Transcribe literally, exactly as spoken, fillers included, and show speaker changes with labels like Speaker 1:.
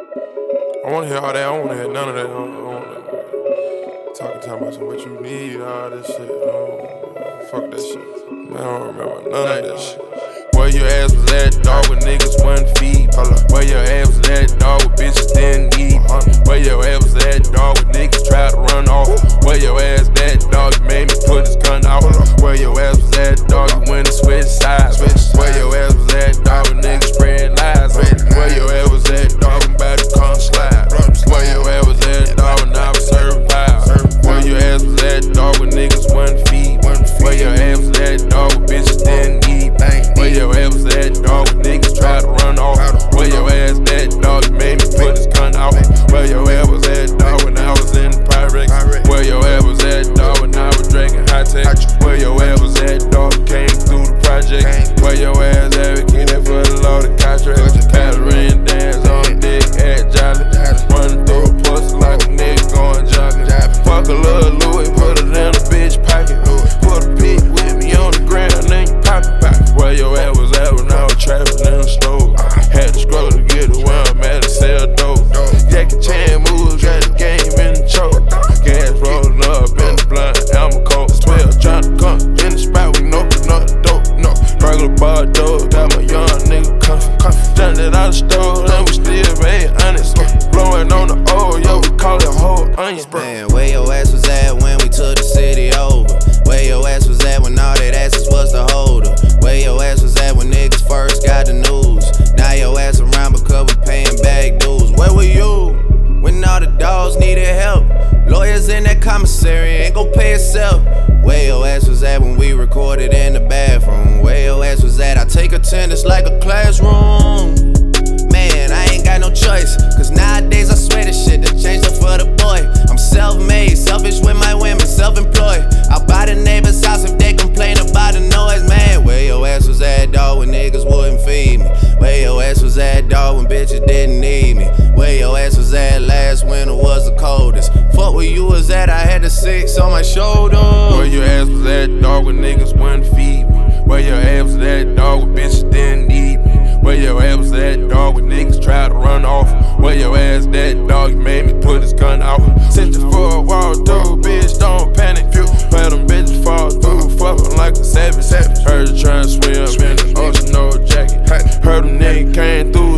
Speaker 1: I wanna hear all that, I don't wanna hear none of that. I don't, I wanna, talking, talking about some what you need, all this shit. I don't, fuck that shit. Man, I don't remember none of that shit. Where your ass was at, dog, with niggas wasn't feed. Where your ass was at, dog, with bitches didn't eat. Where your ass was at, dog, with niggas tried to run off. Where your ass at, dog, you made me put his gun out. Where your ass was at, dog, you went and switched sides. Where your ass was at, dog, with niggas spread lies. Where your ass was at, dog, I'm about to come slide. Where your ass was at, dog, when I was serving pies. Where your ass was at, dog, with niggas wasn't feed. Where your ass was at, dog, with bitches didn't eat. Where your ass was at, dog, when niggas tried to run off. Where your ass at, dog, you made me put his gun out. Where your ass was at, dog, when I was in the Pyrex. Where your ass was at, dog, when I was drinking high tech. Where your ass was at, dog, came through the project. Where your ass advocated for the law, the contract. Catherine dance on dick at Jolly. Running through a pussy like a nigga going jogging. Fuck a little Louis, put it in a bitch pocket. Put a pig with me on the ground, then you pop it back. Where your ass was at when I was trapping in the store. Had to scroll to get it where I'm at to sell dope. Jackie Chan moves, got the game in the choke. Gas rolling up in the blunt, I'm a cold twelve. Tryna come in the spot, we know another dope. No, regular bar dope, got my young nigga comfy. Done it out the store, and we still made honest. Blowing on the old, yo, we call it whole onion.
Speaker 2: Man, where your ass was at when we took the city over? Where your ass was at when all that asses was the holder? Where your ass was at when niggas first got the news? Now your ass around because we paying back dues. Where were you when all the dogs needed help? Lawyers in that commissary ain't gon' pay itself. Where your ass was at when we recorded in the bathroom? Where your ass was at? I take attendance like a classroom. Man, I ain't got no choice, cause nowadays I swear this shit done changed up for the boy. I'm self-made, selfish with my women, self-employed. I'll buy the neighbor's house if they complain about the noise, man. Where your ass was at, dog, when niggas wouldn't feed me? Where your ass was at, dog, when bitches didn't need me? Where your ass was at last winter was the coldest? Fuck where you was at, I had the six on my shoulder.
Speaker 1: Where your ass was at, dog, when niggas wouldn't feed me? Where your ass was at, dog, when bitches didn't need me? Where your ass was at, dog, when niggas tried to run off? Where your ass at, dog, you made me put his gun out. Sent you for a walk through, bitch, don't panic. Where them bitches fall through, fuckin' like a savage. Heard you tryna swim in the ocean, no jacket. Heard them niggas came through.